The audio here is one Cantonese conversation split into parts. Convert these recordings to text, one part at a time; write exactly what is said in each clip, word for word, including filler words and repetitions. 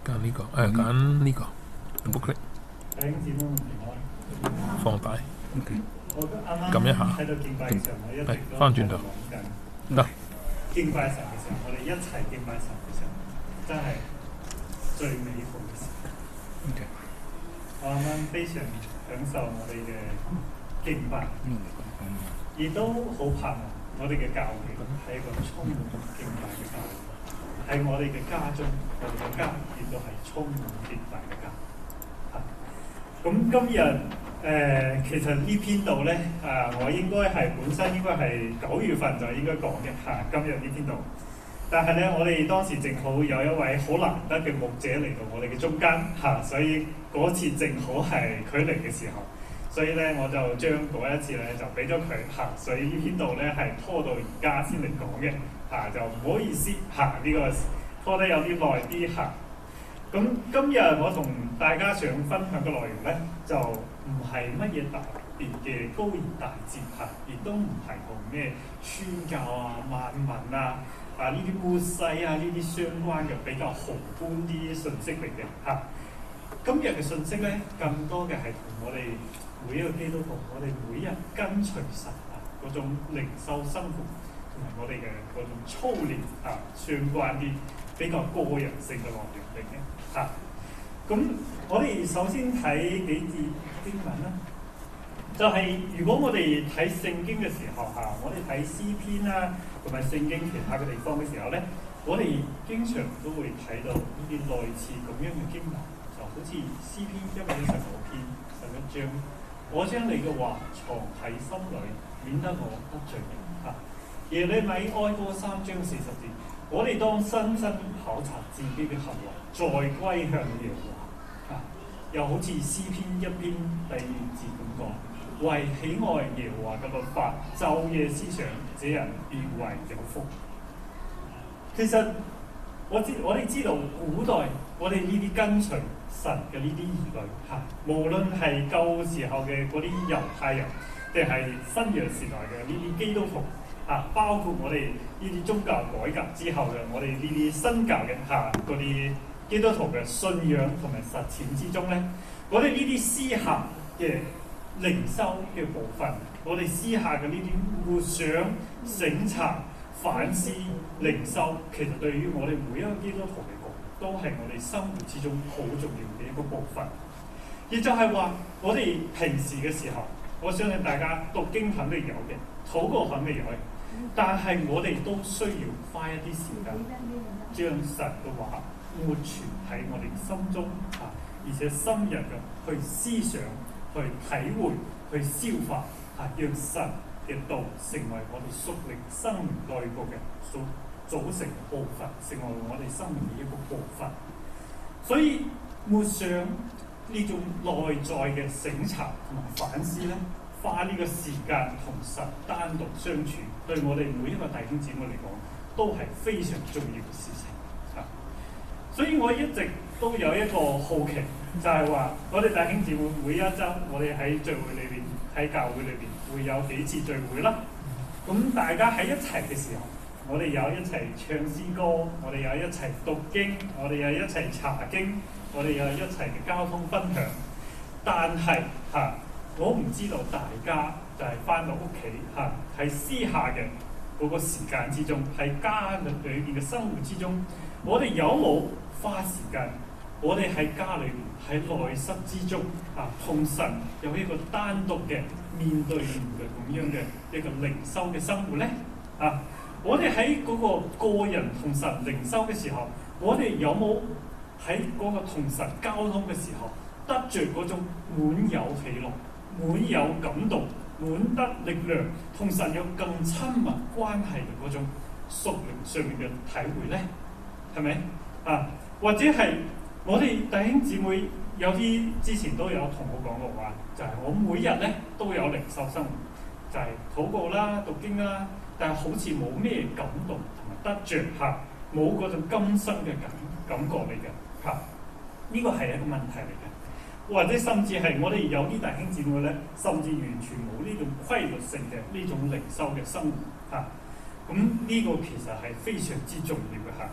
揀呢個，誒揀呢個 book click 弟兄姊妹們平安。 放大我啱啱撳一下喺度敬拜嘅時候，我一直都返轉頭講緊得敬拜神嘅時候，我哋一齊敬拜神嘅時候，真係最美好嘅時候。 OK 我啱啱非常享受我哋嘅敬拜，亦都好盼望我哋嘅教會係一個充滿敬拜嘅教會。喺我哋嘅家中，我哋嘅家亦都係充滿敬拜嘅家。咁今日誒、呃，其實呢篇道咧，啊，我應該係本身應該係九月份就應該講嘅嚇。今日呢篇道，但係咧，我哋當時正好有一位好難得嘅牧者嚟到我哋嘅中間嚇、啊，所以嗰次正好係佢嚟嘅時候，所以咧我就將嗰一次咧就俾咗佢嚇，所以呢篇道咧係拖到而家先嚟講嘅嚇，就唔好意思嚇，呢、啊這個拖得有啲耐啲嚇。咁今日我同大家想分享嘅內容咧，就唔係乜嘢特別嘅高言大智嚇，亦都唔係同咩宣教啊、萬民啊、啊呢啲末世啊呢啲相關嘅比較宏觀啲信息嚟嘅嚇。今日嘅信息咧，更多嘅係同我哋每一個基督徒，我哋每日跟隨神啊嗰種靈修生活，同埋我哋嘅嗰種操練啊相關啲比較個人性嘅內容嚟嘅。嚇，咁、啊、我哋首先睇幾節經文啦，就係、是、如果我哋睇聖經嘅時候嚇、啊，我哋睇詩篇啦，同埋聖經其他嘅地方嘅時候咧，我哋經常都會睇到呢啲類似咁樣嘅經文，就好似詩篇一百一十九篇十一章，我將你嘅話藏喺心裏，免得我得罪你嚇。耶利米哀歌三章四十節。我哋當深深考察自己嘅行為，再歸向耶和華。啊，又好似詩篇一篇第二節咁講，為喜愛耶和華嘅律法，晝夜思想，這人便為有福。其實我知我哋知道古代我哋呢啲跟隨神嘅呢啲兒女，嚇、啊，無論係舊時候嘅嗰啲猶太人，定係新約時代嘅呢啲基督徒。啊，包括我哋呢啲宗教改革之後嘅，我哋呢啲新教嘅嚇嗰啲基督徒嘅信仰同埋實踐之中咧，我哋呢啲私下嘅靈修嘅部分，我哋私下嘅呢啲互相省察、反思、靈修，其實對於我哋每一個基督徒嚟講，都係我哋生活之中好重要嘅一個部分。亦就係話，我哋平時嘅時候，我相信大家讀經肯定有嘅，禱告肯定有嘅。但係我哋都需要花一啲時間，將神嘅話活存喺我哋心中啊，而且深入嘅去思想、去體會、去消化啊，讓神嘅道成為我哋屬靈生命內部嘅組組成部分，成為我哋生命嘅一個部分。所以默想呢種內在嘅省察同埋反思咧，花呢個時間同神單獨相處，對我哋每一個弟兄姊妹嚟講，都係非常重要嘅事情啊！所以我一直都有一個好奇，就係話我哋弟兄姊妹每一週，我哋喺聚會裏邊，喺教會裏邊會有幾次聚會啦。咁大家喺一齊嘅時候，我哋有一齊唱詩歌，我哋有一齊讀經，我哋有一齊查經，我哋有一齊嘅交通分享。但係嚇。啊我唔知道大家就係翻到屋企嚇，喺私下嘅嗰個時間之中，喺家裏邊嘅生活之中，我哋有冇花時間？我哋喺家裏邊喺內室之中啊，同神有一個單獨嘅面對面嘅咁樣嘅一個靈修嘅生活咧啊！我哋喺嗰個個人同神靈修嘅時候，我哋有冇喺嗰個同神交通嘅時候，得著嗰種滿有喜樂、滿有感動、滿得力量，同神有更親密關係嘅嗰種屬靈上面嘅體會咧，係咪啊？或者係我哋弟兄姊妹有啲之前都有同我講過話，就係、是、我每日咧都有靈修生活，就係、是、禱告啦、讀經啦，但係好似冇咩感動同埋得着嚇，冇嗰種今生嘅感感覺嚟嘅嚇，呢個係一個問題嚟嘅。或者甚至係我哋有啲弟兄姊妹咧，甚至完全冇呢種規律性嘅呢種靈修嘅生活嚇。咁、啊、呢個其實係非常之重要嘅嚇。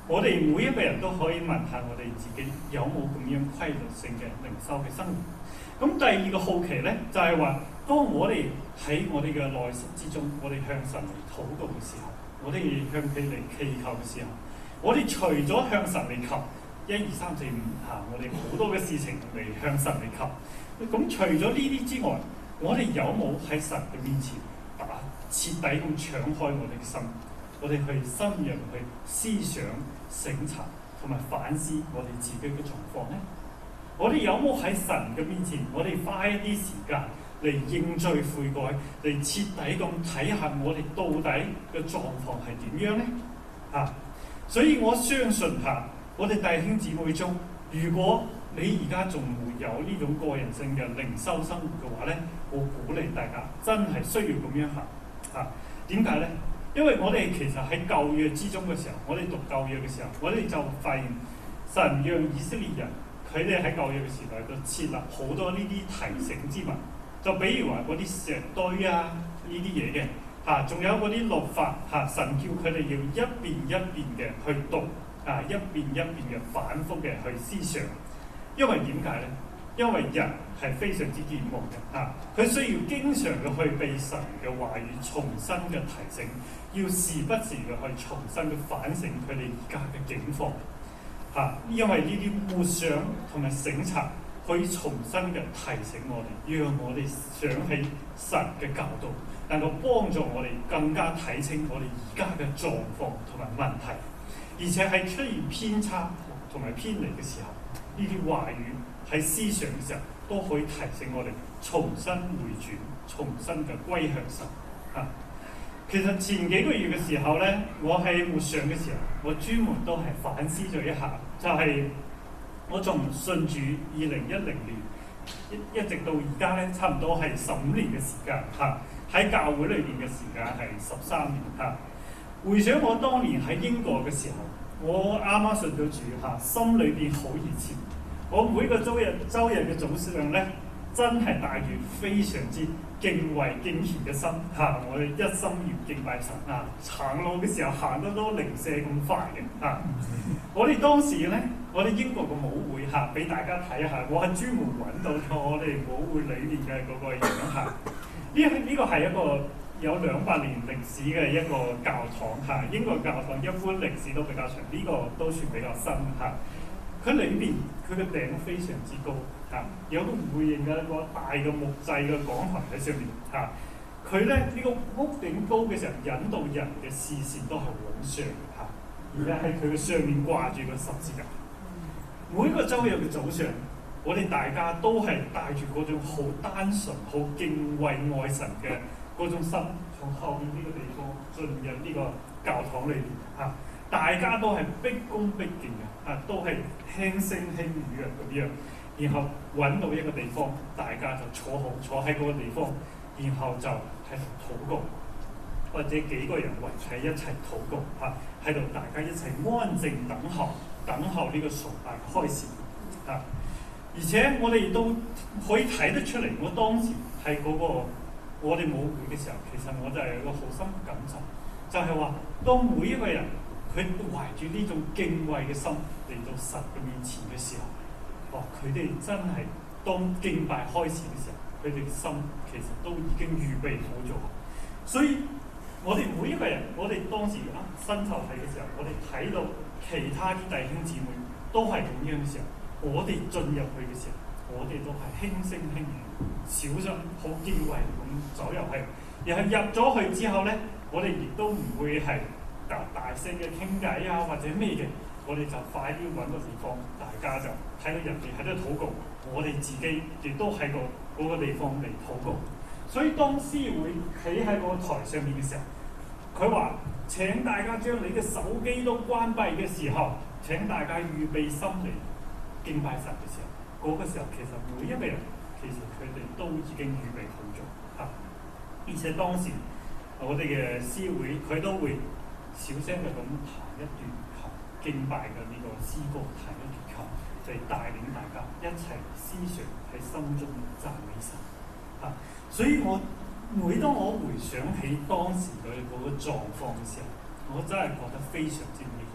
我哋每一個人都可以問下我哋自己有冇咁樣規律性嘅靈修嘅生活。咁第二個好奇咧，就係話，當我哋喺我哋嘅內心之中，我哋向神嚟禱告嘅時候，我哋向佢嚟祈求嘅時候，我哋除咗向神嚟求，一二三四五嚇，我哋好多嘅事情嚟向神嚟求。咁除咗呢啲之外，我哋有冇喺神嘅面前打徹底咁敞開我哋嘅心？我哋去深入去思想、省察同埋反思我哋自己嘅狀況咧？我哋有冇喺神嘅面前，我哋花一啲時間嚟認罪悔改，嚟徹底咁睇下我哋到底嘅狀況係點樣咧？嚇、啊！所以我相信嚇，我哋弟兄姊妹中，如果你而家仲沒有呢種個人性嘅靈修生活嘅話咧，我鼓勵大家真係需要咁樣行嚇。點解咧？因為我哋其實喺舊約之中嘅時候，我哋讀舊約嘅時候，我哋就發現神讓以色列人佢哋喺舊約嘅時代就設立好多呢啲提醒之物，就比如話嗰啲石堆啊呢啲嘢嘅嚇，仲有嗰啲律法嚇，神叫佢哋要一遍一遍嘅去讀啊，一遍一遍嘅反覆嘅去思想。因為點解咧？因為人係非常之健忘嘅嚇，佢、啊、需要經常嘅去被神嘅話語重新嘅提醒，要時不時嘅去重新嘅反省佢哋而家嘅境況嚇、啊。因為呢啲默想同埋省察，可以重新嘅提醒我哋，讓我哋想起神嘅教導，能夠幫助我哋更加睇清我哋而家嘅狀況同埋問題，而且喺出現偏差同埋偏離嘅時候，呢啲話語喺思想嘅時候都可以提醒我哋重新回轉，重新嘅歸向神啊。其實前幾個月嘅時候咧，我喺默想嘅時候，我專門都係反思咗一下，就係、是、我從信主二零一零年一一直到而家咧，差唔多係十五年嘅時間嚇。喺、啊、教會裏邊嘅時間係十三年嚇、啊。回想我當年喺英國嘅時候，我啱啱信咗主嚇，心裏邊好熱切。我每個週日週日嘅早上咧，真係帶住非常之敬畏敬虔嘅心嚇、啊，我哋一心要敬拜神啊！行路嘅時候行得都零舍咁快嘅嚇、啊。我哋當時咧，我哋英國嘅舞會嚇，俾、啊、大家睇下，我係專門揾到咗我哋舞會裏面嘅嗰個樣嚇。呢呢個係一個有兩百年歷史嘅一個教堂嚇、啊，英國教堂一般歷史都比較長，呢、這個都算比較新嚇。佢裏邊佢嘅頂非常之高嚇、啊，有個弧形嘅一個大嘅木製嘅講台喺上面嚇。佢咧呢、這個屋頂高嘅時候，引導人嘅視線都係往上嚇，而家喺佢嘅上面掛住個十字架。每個週日嘅早上，我哋大家都係帶住嗰種好單純、好敬畏愛神嘅嗰種心，從後面呢個地方進入呢個教堂裏邊嚇。大家都係畢恭畢敬嘅，啊，都係輕聲輕語嘅咁樣，然後揾到一個地方，大家就坐好，坐喺嗰個地方，然後就喺度禱告，或者幾個人圍喺一齊禱告，嚇，喺度大家一齊安靜等候，等候呢個崇拜開始，嚇、啊。而且我哋都可以睇得出嚟，我當時係嗰、那個我哋舞會嘅時候，其實我就係有個好深嘅感受，就係、是、話當每一個人，佢懷住呢種敬畏嘅心嚟到神嘅面前嘅時候，哇！佢哋真係當敬拜開始嘅時候，佢哋嘅心其實都已經預備好咗。所以我哋每一個人，我哋當時啊新籌睇嘅時候，我哋睇到其他啲弟兄姊妹都係咁樣嘅時候，我哋進入去嘅時候，我哋都係輕聲輕語、小心、好敬畏咁走入去。然後入咗去之後咧，我哋亦都唔會係大大聲嘅傾偈啊，或者咩嘅，我哋就快啲揾個地方，大家就睇到人哋喺度禱告，我哋自己亦都喺個嗰個地方嚟禱告。所以當司會企喺個台上面嘅時候，佢話：請大家將你嘅手機都關閉嘅時候，請大家預備心嚟敬拜神嘅時候，嗰、那個時候其實每一個人其實佢哋都已經預備好咗嚇。而且當時我哋嘅司會佢都會小聲嘅咁彈一段琴敬拜嘅呢個詩歌，彈一段琴，就係、是、帶領大家一齊思想喺心中讚美神嚇、啊。所以我每當我回想起當時佢嗰個狀況嘅時候，我真係覺得非常之美好。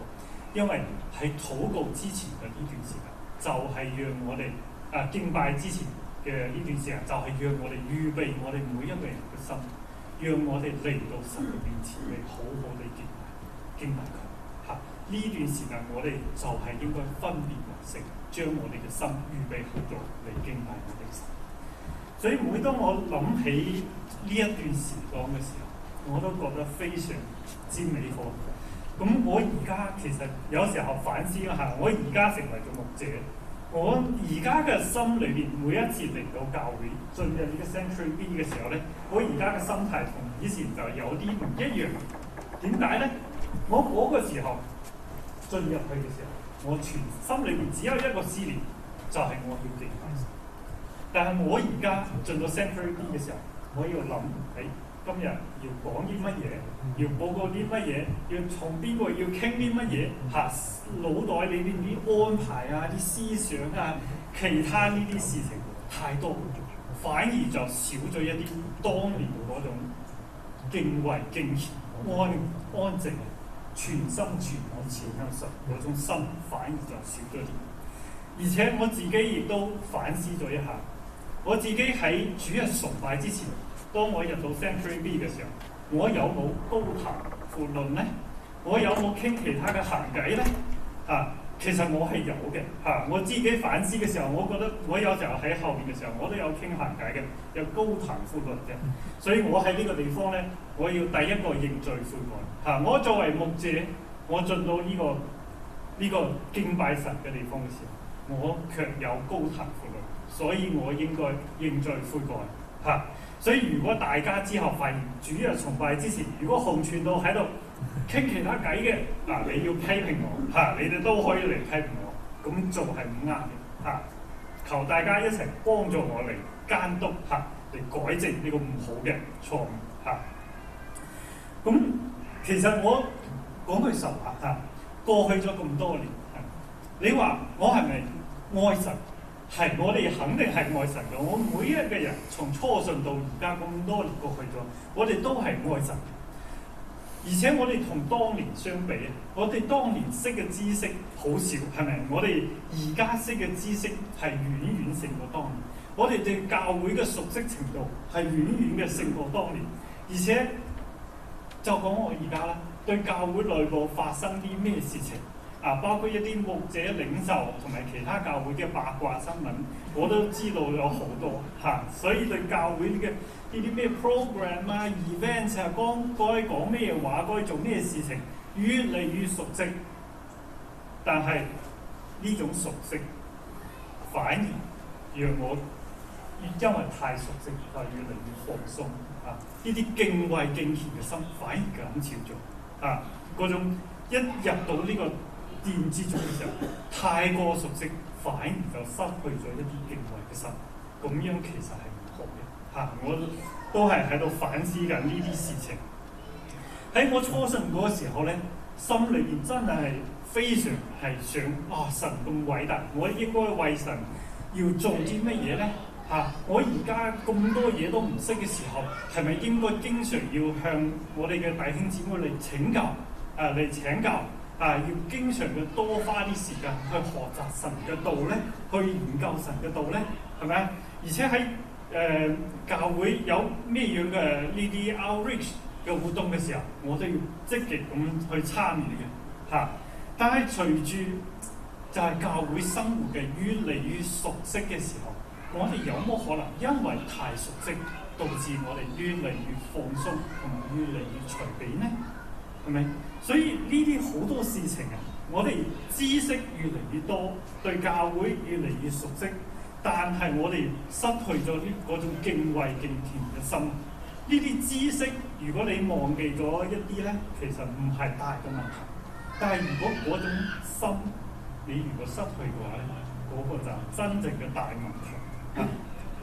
因為喺禱告之前嘅呢段時間，就係、是、讓我哋啊敬拜之前嘅呢段時間，就係、是、讓我哋預備我哋每一個人嘅心，讓我哋嚟到神嘅面前嚟好好地敬拜敬拜佢嚇。呢、啊、段時間我哋就係應該分別為聖，將我哋嘅心預備好咗嚟敬拜我哋神。所以每當我諗起呢一段時光嘅時候，我都覺得非常之美好。咁我而家其實有時候反思一下，我而家成為咗牧者，我而家嘅心裏邊每一次嚟到教會進入呢個 Sanctuary B 嘅時候咧，我而家嘅心態同以前就有啲唔一樣。點解咧？我嗰個時候進入去嘅時候，我全心裏邊只有一個思念，就係、是、我要敬拜神。但係我而家進到 Sanctuary B 嘅時候，我要諗喺。今日要講啲乜嘢，要報告啲乜嘢，要從邊個要傾啲乜嘢嚇，腦袋裏邊啲安排啊、啲思想啊、其他呢啲事情太多，反而就少咗一啲當年嗰種敬畏、敬虔、安安靜、全心全意前向神嗰種心，反而就少咗啲。而且我自己亦都反思咗一下，我自己喺主日崇拜之前。當我入到 Sanctuary B 嘅時候，我有冇高談闊論咧？我有冇傾其他嘅閒偈咧？啊，其實我係有嘅嚇、啊。我自己反思嘅時候，我覺得我有時候喺後面嘅時候，我都有傾閒偈嘅，有高談闊論嘅。所以我喺呢個地方咧，我要第一個認罪悔改嚇、啊。我作為牧者，我進到呢、這個呢、這個敬拜神嘅地方嘅時候，我卻有高談闊論，所以我應該認罪悔改嚇。啊。所以如果大家之後發現主日崇拜之前，如果紅傳道喺度傾其他偈嘅，嗱、啊、你要批評我嚇、啊，你哋都可以嚟批評我，咁就係唔啱嘅嚇。求大家一齊幫助我嚟監督嚇，嚟、啊、改正呢個唔好嘅錯誤嚇。咁、啊、其實我講句實話嚇，過去咗咁多年，啊、你話我係咪愛神？係，我哋肯定係愛神嘅。我每一個人從初信到而家咁多年過去咗，我哋都係愛神。而且我哋同當年相比，我哋當年識嘅知識好少，係咪？我哋而家識嘅知識係遠遠勝過當年。我哋對教會嘅熟悉程度係遠遠嘅勝過當年。而且就講我而家啦，對教會內部發生啲咩事情？啊，包括一啲牧者領袖同埋其他教會嘅八卦新聞，我都知道有好多嚇、啊，所以對教會嘅呢啲咩 program 啊、event 啊，該該講咩話，該做咩事情，越嚟越熟悉。但係呢種熟悉，反而讓我因為太熟悉，就越嚟越放鬆啊！呢啲敬畏敬虔嘅心反而減少咗啊！嗰種一入到呢、這個殿之中嘅時候，太過熟悉，反而就失去咗一啲敬畏嘅心。咁樣其實係唔好嘅嚇。我都係喺度反思緊呢啲事情。喺我初信嗰個時候咧，心裏邊真係非常係想啊，神咁偉大，我應該為神要做啲乜嘢咧嚇？我而家咁多嘢都唔識嘅時候，係咪應該經常要向我哋嘅弟兄姊妹嚟請教啊，嚟請教？啊！要經常嘅多花啲時間去學習神嘅道咧，去研究神嘅道咧，係咪啊？而且喺誒、呃、教會有咩樣嘅呢啲 outreach 嘅活動嘅時候，我都要積極咁去參與嘅嚇。但係隨住就係教會生活嘅越嚟越熟悉嘅時候，我哋有冇可能因為太熟悉，導致我哋越嚟越放鬆同埋越嚟越隨便呢？係咪？所以呢啲好多事情啊，我哋知識越嚟越多，對教會越嚟越熟悉，但係我哋失去咗呢嗰種敬畏敬虔嘅心。呢啲知識，如果你忘記咗一啲咧，其實唔係大嘅問題。但係如果嗰種心，你如果失去嘅話咧，嗰、那個就係真正嘅大問題。啊、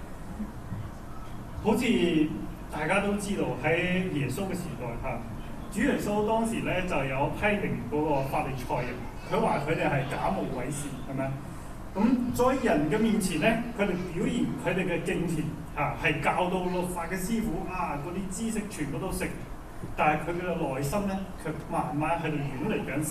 好似大家都知道喺耶穌嘅時代嚇。啊主耶穌當時咧就有批評嗰個法利賽人，佢話佢哋係假冒偽善，係咪啊？咁在人嘅面前咧，佢哋表現佢哋嘅敬虔嚇，係、啊、教導律法嘅師傅啊，嗰啲知識全部都識，但係佢嘅內心咧卻慢慢喺度遠離緊神嘅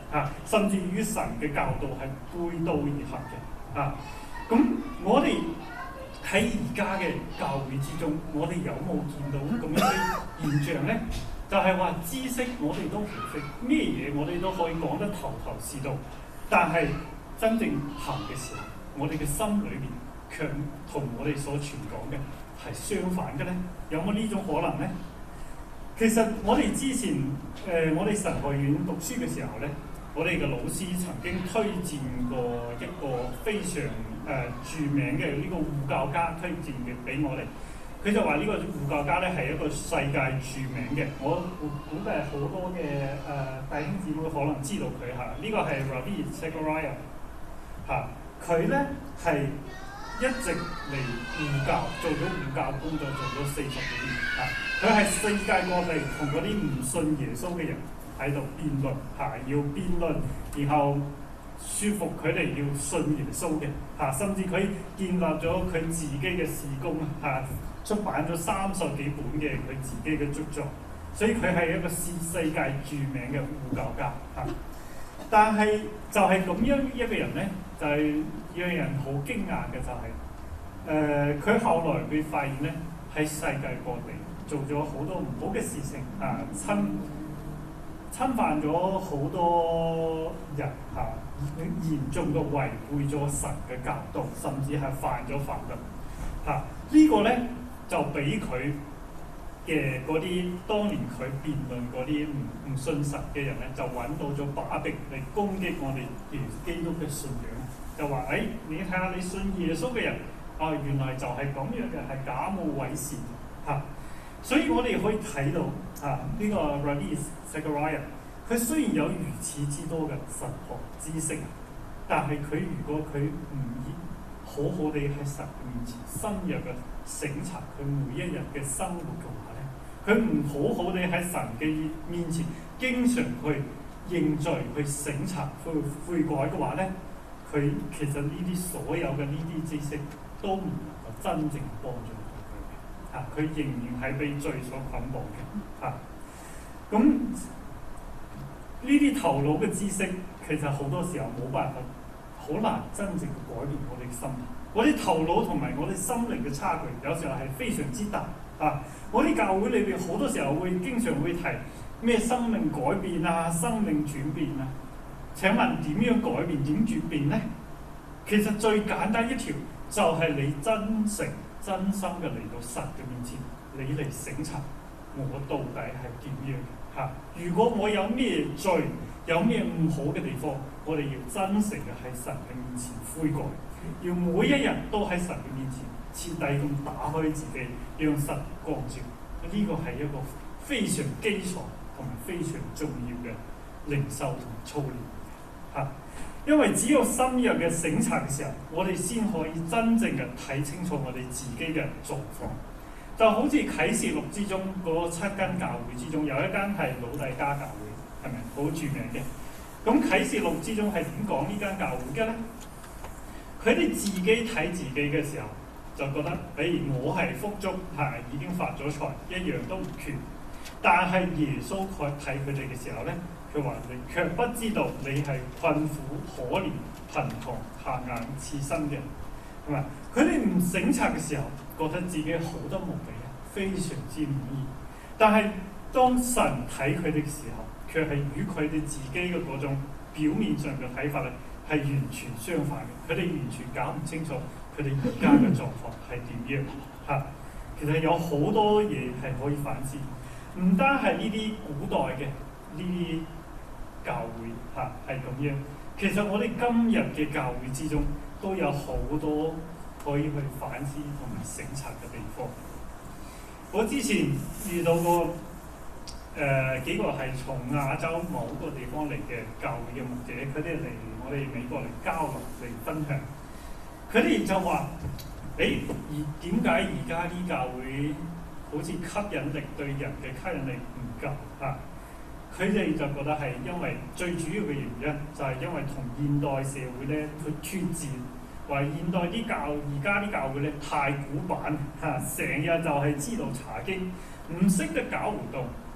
啊，甚至與神嘅教導係背道而行嘅啊。咁我哋喺而家嘅教會之中，我哋有冇見到咁樣嘅現象咧？就係話知識我哋都唔識，咩嘢我哋都可以講得頭頭是道，但係真正行嘅時候，我哋嘅心裏邊卻同我哋所傳講嘅係相反嘅咧。有冇呢種可能咧？其實我哋之前誒、呃、我哋神學院讀書嘅時候咧，我哋嘅老師曾經推薦過一個非常誒、呃、著名嘅呢個護教家推薦嘅俾我哋。佢就話呢個護教家咧係一個世界著名嘅，我估計好多嘅誒、呃、弟兄姊妹可能知道佢嚇。呢、這個係 Ravi Zacharias 嚇，佢咧係一直嚟護教，做咗護教工作做咗四十幾年嚇。佢係世界各地同嗰啲唔信耶穌嘅人喺度辯論嚇，要辯論，然後說服佢哋要信耶穌嘅嚇，甚至佢建立咗佢自己嘅事工嚇。出版咗三十幾本嘅佢自己嘅著作，所以佢係一個世世界著名嘅護教家嚇。但係就係咁樣一個人咧，就係、是、讓人好驚訝嘅就係、是，誒、呃、佢後來會發現咧，喺世界各地做咗好多唔好嘅事情啊，侵侵犯咗好多人嚇，嚴重到違背咗神嘅教導，甚至係犯咗法律嚇。啊這個、呢個咧。就俾佢嘅嗰啲當年佢辯論嗰啲唔唔信神嘅人咧，就揾到咗把柄嚟攻擊我哋基督嘅信仰。就話：誒、哎，你睇下你信耶穌嘅人，啊，原來就係咁樣嘅，係假冒偽善嚇、啊。所以我哋可以睇到啊，呢、這個 Ravi Zacharias，佢雖然有如此之多嘅神學知識，但係佢如果佢唔以好好地喺神面前深入嘅省察佢每一日嘅生活嘅話咧，佢唔好好地喺神嘅面前經常去認罪、去省察、去悔改嘅話咧，佢其實呢啲所有嘅呢啲知識都唔能夠真正幫助到佢嘅嚇，佢仍然係被罪所捆綁嘅嚇。咁呢啲頭腦嘅知識，其實好多時候冇辦法。好難真正改變我哋嘅心，我哋頭腦同埋我哋心靈嘅差距，有時候係非常之大啊！我哋教會裏邊好多時候會經常會提咩生命改變啊、生命轉變啊。請問點樣改變、點轉變咧？其實最簡單一條就係你真誠、真心嘅嚟到神嘅面前，你嚟省察我到底係點樣嚇、啊？如果我有咩罪，有咩唔好嘅地方，我哋要真誠嘅喺神嘅面前悔改，要每一日都喺神嘅面前徹底咁打開自己，讓神光照。呢、這個係一個非常基礎同埋非常重要嘅靈修同操練嚇、啊。因為只有深入嘅省察嘅時候，我哋先可以真正嘅睇清楚我哋自己嘅狀況。就好似啟示錄之中嗰七間教會之中，有一間係老底嘉教會。係咪好著名嘅？咁啟示錄之中係點講呢間教會嘅咧？佢哋自己睇自己嘅時候，就覺得，比如我係福足，係已經發咗財，一樣都唔缺。但係耶穌佢睇佢哋嘅時候咧，佢話你卻不知道你係困苦、可憐、貧窮、瞎眼、刺身嘅人，係咪？佢哋唔省察嘅時候，覺得自己好得無比，非常之滿意。但係當神睇佢哋嘅時候，卻係與佢哋自己嘅嗰種表面上嘅睇法咧，係完全相反嘅。佢哋完全搞唔清楚佢哋而家嘅狀況係點樣嚇。其實有好多嘢係可以反思，唔單係呢啲古代嘅呢啲教會嚇係咁樣。其實我哋今日嘅教會之中都有好多可以去反思同埋省察嘅地方。我之前遇到過。誒、呃、幾個係從亞洲某個地方嚟嘅教會嘅牧者，佢哋嚟我哋美國嚟交流嚟分享，佢哋就話：誒而點解而家啲教會好似吸引力對人嘅吸引力唔夠啊？佢哋就覺得係因為最主要嘅原因就係因為同現代社會咧佢脫節，話現代啲教而家啲教會咧太古板嚇，成日就係知道查經，唔識得搞活動。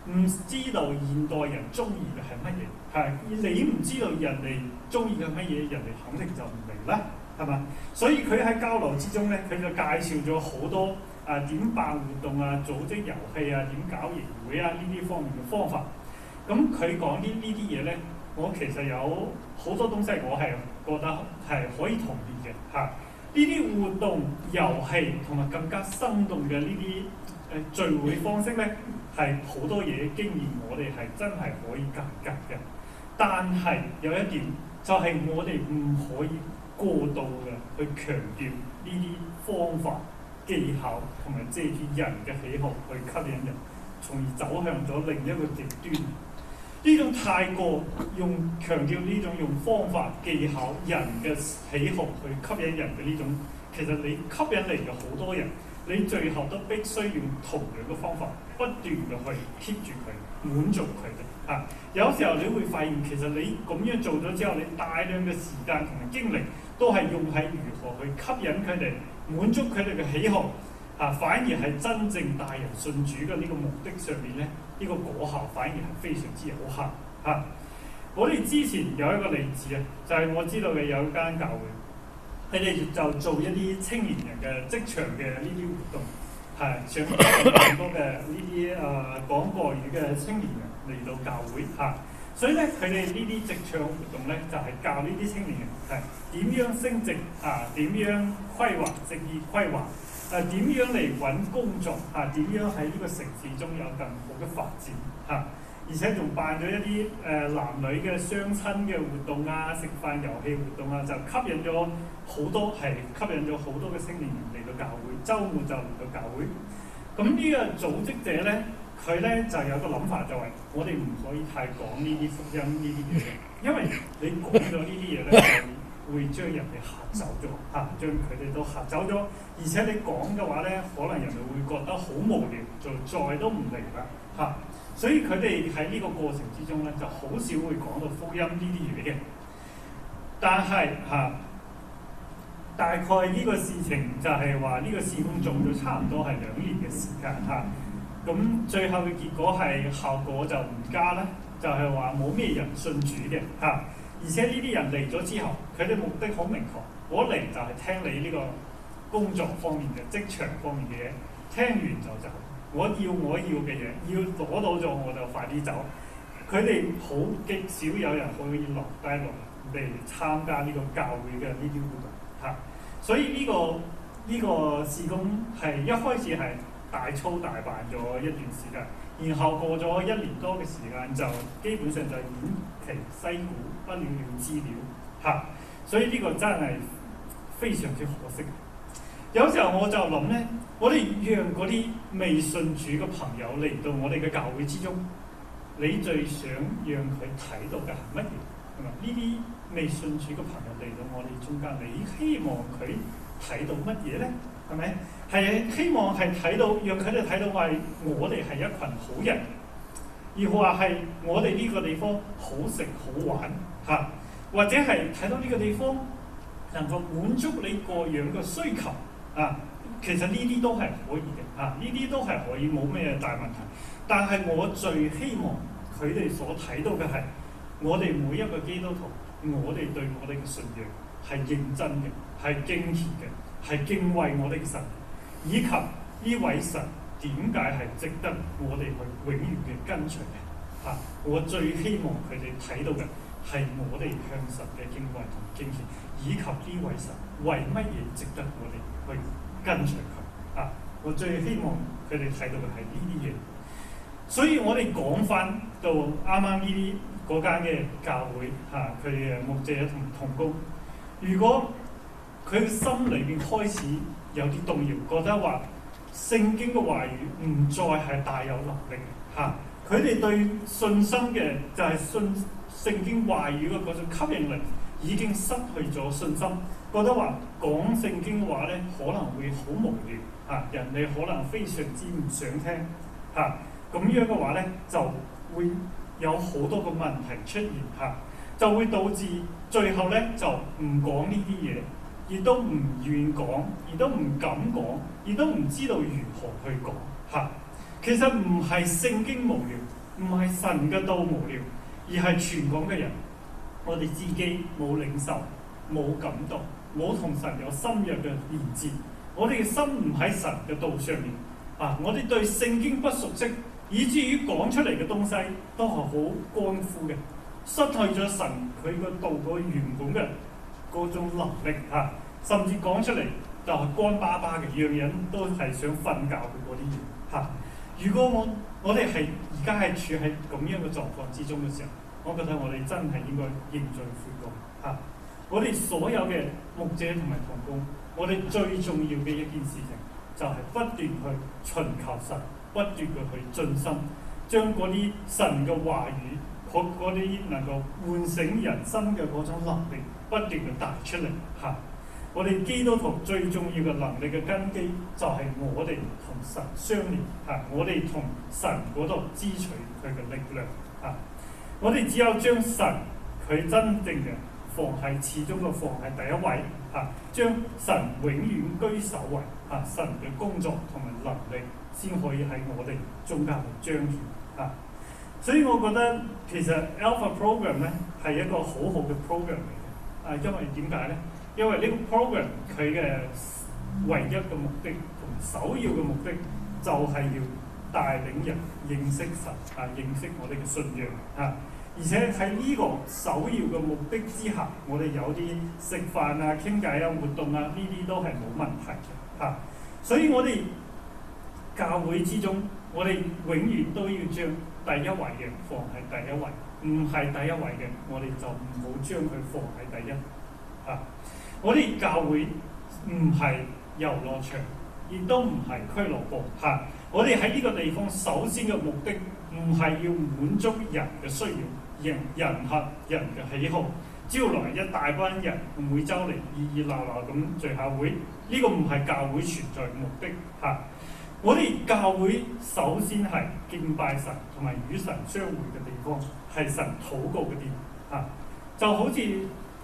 唔知道現代人中意嘅係乜嘢，係你唔知道人哋中意嘅乜嘢，人哋肯定就唔明啦，係嘛？所以佢喺交流之中咧，佢就介紹咗好多啊點辦活動啊、組織遊戲啊、點搞營會啊呢啲方面嘅方法。咁佢講啲呢啲嘢咧，我其實有好多東西我係覺得係可以同意嘅嚇。呢啲活動、遊戲同埋更加生動嘅呢啲誒聚會方式咧，係好多嘢經驗我哋係真係可以格格嘅。但係有一點就係、是、我哋唔可以過度嘅去強調呢啲方法、技巧同埋借住人嘅喜好去吸引人，從而走向咗另一個極端。呢種太過用強調呢種用方法、技巧、人嘅喜好去吸引人嘅呢種，其實你吸引嚟嘅好多人，你最後都必須用同樣嘅方法不斷嘅去 keep 住佢，滿足佢哋啊！有時候你會發現，其實你咁樣做咗之後，你大量嘅時間同埋精力都係用喺如何去吸引佢哋、滿足佢哋嘅喜好啊，反而係真正帶人信主嘅呢個目的上面咧。呢個果效反而係非常之有限嚇、啊。我哋之前有一個例子啊，就係、是、我知道嘅有一間教會，佢哋就做一啲青年人嘅職場嘅呢啲活動，係想好多嘅呢啲誒講國語嘅青年人嚟到教會嚇、啊。所以咧，佢哋呢啲職場活動咧，就係、是、教呢啲青年人係點樣升職啊，點樣規劃職業規劃。誒點、啊、樣嚟揾工作啊？點樣喺呢個城市中有更好嘅發展嚇、啊？而且仲辦咗一啲誒、呃、男女嘅相親嘅活動啊、食飯遊戲活動啊，就吸引咗好多係吸引咗好多嘅青年人嚟到教會，週末就嚟到教會。咁呢個組織者咧，佢咧就有個諗法，就係我哋唔可以太講呢啲福音呢啲嘢，因為你講咗呢啲嘢咧。會將人哋嚇走咗嚇、啊，將佢哋都嚇走咗。而且你講嘅話咧，可能人哋會覺得好無聊，就再都唔嚟啦嚇。所以佢哋喺呢個過程之中咧，就好少會講到福音呢啲嘢嘅。但係嚇、啊，大概呢個事情就係話呢個事工做咗差唔多係兩年嘅時間嚇。咁、啊、最後嘅結果係效果就唔加啦，就係話冇咩人信主嘅嚇。啊而且呢啲人嚟咗之後，佢哋目的好明確，我嚟就係聽你呢個工作方面嘅、職場方面嘅嘢，聽完就走。我要我要嘅嘢，要攞到咗我就快啲走。佢哋好極少有人可以留低落嚟參加呢個教會嘅呢啲活動嚇。所以呢、這個呢、這個事工係一開始係大操大辦咗一段時間。然後過咗一年多嘅時間，就基本上就偃旗息鼓，不了了之了嚇、啊。所以呢個真係非常之可惜。有時候我就諗咧，我哋讓嗰啲未信主嘅朋友嚟到我哋嘅教會之中，你最想讓佢睇到嘅係乜嘢？係嘛？呢啲未信主嘅朋友嚟到我哋中間，你希望佢睇到乜嘢咧？係咪？係希望係睇到，讓佢哋睇到話我哋係一群好人，而話係我哋呢個地方好食好玩嚇、啊，或者係睇到呢個地方能夠滿足你各樣嘅需求啊。其實呢啲都係可以嘅嚇，呢、啊、啲都係可以，冇咩大問題。但係我最希望佢哋所睇到嘅係我哋每一個基督徒，我哋對我哋嘅信仰係認真嘅，係敬虔嘅。係敬畏我哋嘅神，以及呢位神點解係值得我哋去永遠嘅跟隨嘅嚇、啊？我最希望佢哋睇到嘅係我哋向神嘅敬畏同敬虔，以及呢位神為乜嘢值得我哋去跟隨佢啊？我最希望佢哋睇到嘅係呢啲嘢。所以我哋講翻到啱啱呢啲嗰間嘅教會嚇，佢嘅牧者同同工，如果佢心裏邊開始有啲動搖，覺得話聖經嘅話語唔再係大有能力嚇，佢、啊、哋對信心嘅就係信聖經話語嘅嗰種吸引力已經失去咗信心，覺得話講聖經嘅話咧可能會好無聊嚇、啊，人哋可能非常之唔想聽嚇，咁、啊、樣嘅話咧就會有好多個問題出現嚇、啊，就會導致最後咧就唔講呢啲嘢。亦都唔願講，亦都唔敢講，亦都唔知道如何去講嚇。 其實唔係聖經無聊，唔係神嘅道無聊，而係全港嘅人，我哋自己冇領受、冇感動、冇同神有深入嘅連接，我哋嘅心唔喺神嘅道上面啊！我哋對聖經不熟悉，以至於講出嚟嘅東西都係好乾枯嘅，失去咗神佢個道個原本嘅嗰種能力嚇、啊，甚至講出嚟就係乾巴巴嘅，樣樣都係想瞓覺嘅嗰啲嘢嚇。如果我我哋係而家係處喺咁樣嘅狀況之中嘅時候，我覺得我哋真係應該認罪悔改嚇。我哋所有嘅牧者同埋同工，我哋最重要嘅一件事情就係不斷去尋求神，不斷嘅去盡心，將嗰啲神嘅話語，嗰嗰啲能夠喚醒人心嘅嗰種能力，不斷嘅帶出嚟嚇。我哋基督徒最重要嘅能力嘅根基，就係我哋同神相連嚇，我哋同神嗰度支取佢嘅力量嚇。我哋只有將神佢真正嘅放喺始終嘅放喺第一位嚇，將神永遠居首位嚇，神嘅工作同埋能力先可以喺我哋中間嚟彰顯嚇。所以我覺得其實 Alpha Program 咧係一個好好嘅 program 嚟嘅啊，因為點解咧？因為呢個 program 佢嘅唯一嘅目的同首要嘅目的就係要帶領人認識神啊，認識我哋嘅信仰啊。而且喺呢個首要嘅目的之下，我哋有啲食飯啊、傾偈啊、活動啊，呢啲都係冇問題嘅嚇、啊。所以我哋教會之中，我哋永遠都要將第一位嘅放喺第一位，唔係第一位嘅，我哋就唔好將佢放喺第一嚇。啊我哋教會唔係遊樂場，亦都唔係俱樂部嚇、啊。我哋喺呢個地方，首先嘅目的唔係要滿足人嘅需要，人人合人嘅喜好，招來一大班人每週嚟熱熱鬧鬧咁聚下會，呢、這個唔係教會存在嘅目的嚇、啊。我哋教會首先係敬拜神同埋與神相會嘅地方，係神禱告嘅地方嚇，就好似。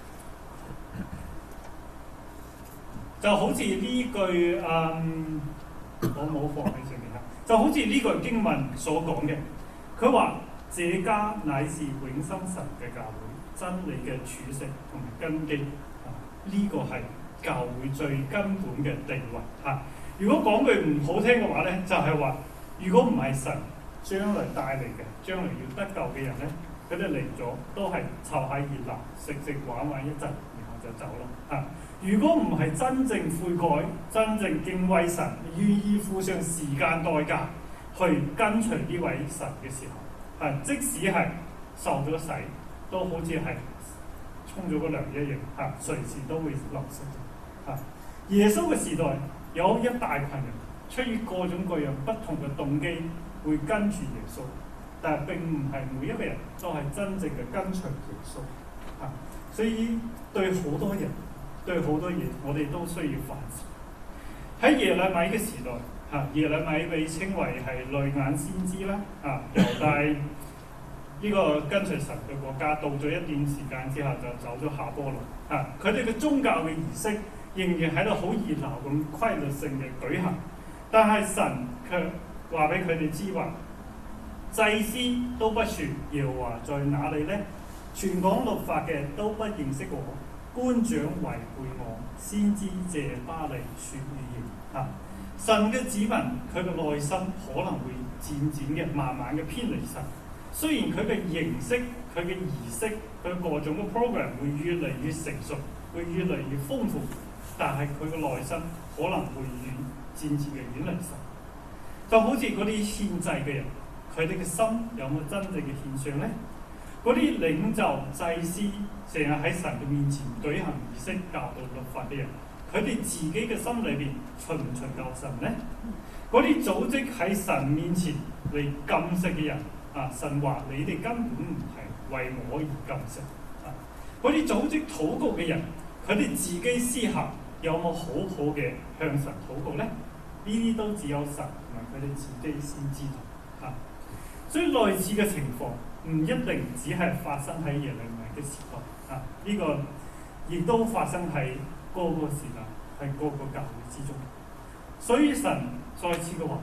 就好似呢句嗯，我冇放喺上面啦。就好似呢句經文所講嘅，佢話：這家乃是永生神嘅教會，真理嘅柱石同埋根基。啊，呢、這個係教會最根本嘅地位。嚇、啊，如果講句唔好聽嘅話咧，就係、是、話，如果唔係神將來帶嚟嘅，將來要得救嘅人咧，佢哋嚟咗都係湊下熱鬧，食食玩玩一陣，然後就走啦。嚇、啊！如果唔係真正悔改、真正敬畏神、願意付上時間代價去跟隨呢位神嘅時候，係即使係受咗洗，都好似係沖咗個涼一樣，嚇，隨時都會流失嘅。嚇，耶穌嘅時代有一大群人，出於各種各樣不同嘅動機會跟住耶穌，但係並唔係每一個人都係真正嘅跟隨耶穌。嚇，所以對好多人。對好多嘢，我哋都需要反思。喺耶利米嘅時代，嚇，耶利米被稱為係淚眼先知啦，嚇，猶大呢個跟隨神嘅國家，到咗一段時間之後就走咗下坡路，嚇，佢哋嘅宗教嘅儀式仍然喺度好熱鬧咁規律性嘅舉行，但係神卻話俾佢哋知話，祭司都不説耶和華在哪裡呢？傳講律法嘅都不認識我。官長違背我，先知謝巴利説預言啊！神嘅子民，佢嘅內心可能會漸漸嘅、慢慢嘅偏離神。雖然佢嘅形式、佢嘅儀式、佢各種嘅 program 會越嚟越成熟，會越嚟越豐富，但係佢嘅內心可能會遠漸漸嘅遠離神。就好似嗰啲獻祭嘅人，佢哋嘅心有冇真正嘅獻上咧？嗰啲領袖祭司成日喺神嘅面前舉行儀式、教導律法嘅人，佢哋自己嘅心裏邊尋唔尋求神呢？嗰啲組織喺神面前嚟禁食嘅人，啊，神話你哋根本唔係為我而禁食。啊，嗰啲組織禱告嘅人，佢哋自己私下有冇好好嘅向神禱告呢？呢啲都只有神同埋佢哋自己先知道。啊，所以類似嘅情況。唔一定只係發生喺耶利米嘅時代，啊！呢、這個亦都發生喺個個時代，喺個個教會之中。所以神再次嘅話，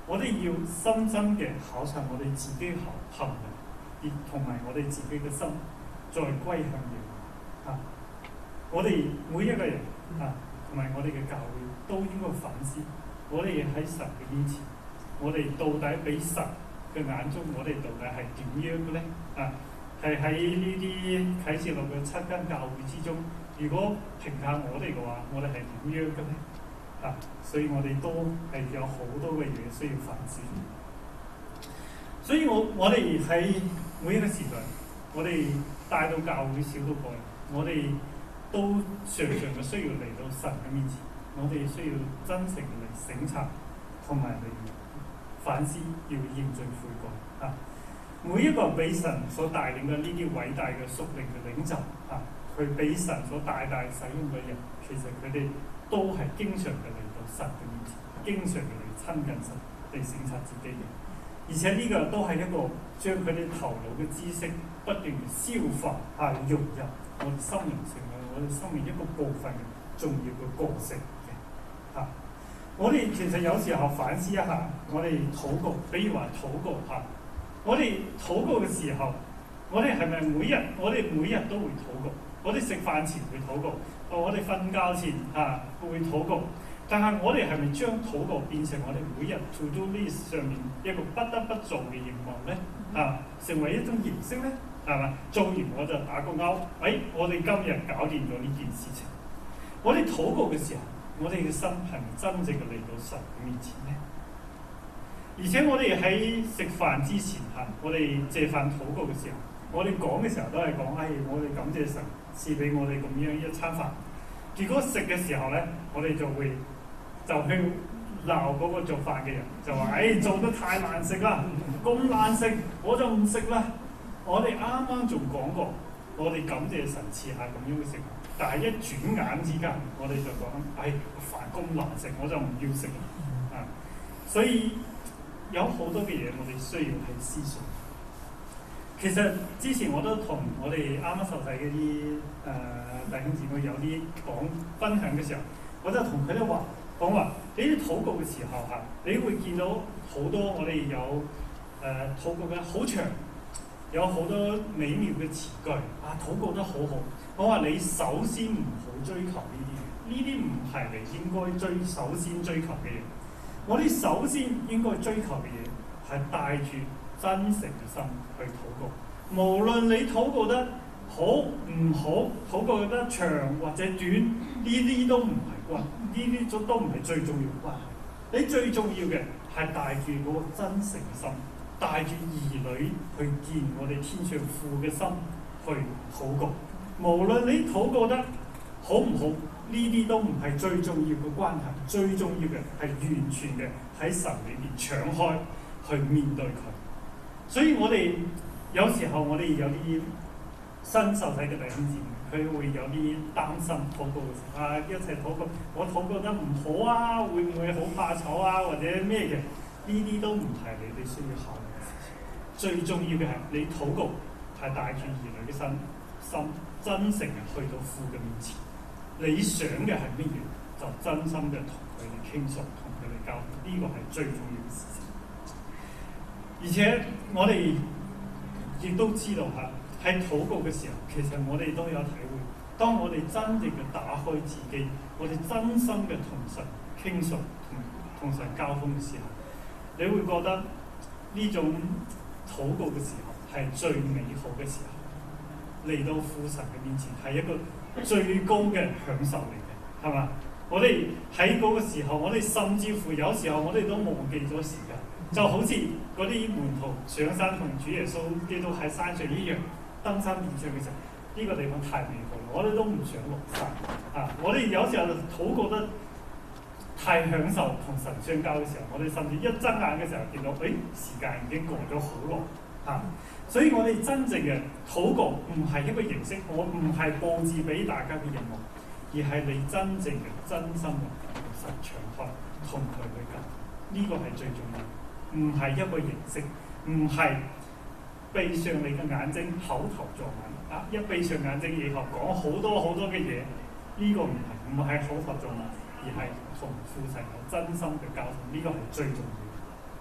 我哋要深深嘅考察我哋自己嘅行為，而同埋我哋自己嘅心，再歸向耶和華啊！我哋每一個人啊，同埋我哋嘅教會都應該反思，我哋喺神嘅面前，我哋到底俾神嘅眼中，我哋到底係點樣嘅咧？啊，係喺呢啲啟示錄嘅七間教會之中，如果評價我哋嘅話，我哋係點樣嘅咧？啊，所以我哋都係有好多嘅嘢需要反思。所以我我哋喺每一個時代，我哋帶到教會小到過嚟，我哋都常常嘅需要嚟到神嘅面前，我哋需要真誠嚟省察，同埋嚟反思，要認罪悔改啊！每一個俾神所帶領嘅呢啲偉大嘅屬靈嘅領袖啊，佢俾神所大大使用嘅人，其實佢哋都係經常嘅嚟到神嘅面前，經常嘅嚟親近神，嚟省察自己嘅。而且呢個都係一個將佢哋頭腦嘅知識不斷嘅消化啊，融入我哋心靈成為我哋生命一個部分嘅重要嘅角色嘅嚇。我哋其實有時候反思一下，我哋禱告，比如話禱告嚇，我哋禱告嘅時候，我哋係咪每日我哋每日都會禱告？我哋食飯前會禱告，我哋瞓覺前嚇會禱告。但係我哋係咪將禱告變成我哋每日 to do list 上面一個不得不做嘅任務咧？啊，成為一種形式咧，係嘛？做完我就打個勾，哎，我哋今日搞掂咗呢件事情。我哋禱告嘅時候，我哋嘅心係咪真正嘅嚟到神面前咧？而且我哋喺食飯之前嚇，我哋借飯禱告嘅時候，我哋講嘅時候都係講，哎，我哋感謝神賜俾我哋咁樣一餐飯。結果食嘅時候咧，我哋就會就去鬧嗰個做飯嘅人，就話：哎，做得太難食啦，咁難食，我就唔食啦。我哋啱啱仲講過，我哋感謝神賜下咁樣嘅食物，但係一轉眼之間，我哋就講：哎，飯咁難食，我就唔要食啦。啊，所以有好多嘅嘢，我哋需要去思想。其實之前我都同我哋啱啱受洗嗰啲誒弟兄姊妹有啲講分享嘅時候，我就同佢哋話講話，你哋禱告嘅時候嚇，你會見到好多我哋有誒禱告嘅好長，有好多美妙嘅詞句啊，禱告得好好。我話你首先唔好追求呢啲嘢，呢啲唔係你應該追首先追求嘅嘢。我哋首先應該追求嘅嘢係帶住真誠嘅心去禱告，無論你禱告得好唔好，禱告得長或者短，呢啲都唔係關，呢啲都都唔係最重要嘅關係。你最重要嘅係帶住嗰個真誠嘅心，帶住兒女去見我哋天上父嘅心去禱告。無論你禱告得好唔好，呢啲都唔係最重要嘅關係，最重要嘅係完全嘅喺神裏邊敞開去面對佢。所以我哋有時候我哋有啲新受洗嘅弟兄姊妹，佢會有啲擔心禱告嘅時候啊，一齊禱告，我禱告得唔好啊，會唔會好怕醜啊，或者咩嘅？呢啲都唔係你哋需要考慮嘅事情。最重要嘅係你禱告係帶住兒女嘅心心真誠嘅去到父嘅面前，你想嘅係乜嘢，就真心嘅同佢哋傾訴，同佢哋交流，呢個係最重要嘅事情。而且我哋亦都知道嚇，喺禱告嘅時候，其實我哋都有體會。當我哋真正嘅打開自己，我哋真心嘅同神傾訴，同同神交鋒嘅時候，你會覺得呢種禱告嘅時候係最美好嘅時候。嚟到父神嘅面前係一個最高嘅享受嚟嘅，係嘛？我哋喺嗰個時候，我哋甚至乎有時候我哋都忘記咗時間。就好似嗰啲門徒上山同主耶穌基督喺山上一樣，登山變像嘅時候，呢、這個地方太美好啦，我哋都唔想落山啊！我哋有時候禱告得太享受同神相交嘅時候，我哋甚至一睜眼嘅時候見到，誒、哎、時間已經過咗好耐嚇。所以我哋真正嘅禱告唔係一個形式，我唔係佈置俾大家嘅任務，而係你真正嘅真心嘅同神敞開，同佢去交，呢、這個係最重要。唔係一個形式，唔係閉上你嘅眼睛，口頭撞眼啊！一閉上眼睛以後講好多好多嘅嘢，呢、這個唔係唔係口頭撞眼，而係同父神有真心嘅交通，呢、這個係最重要嘅。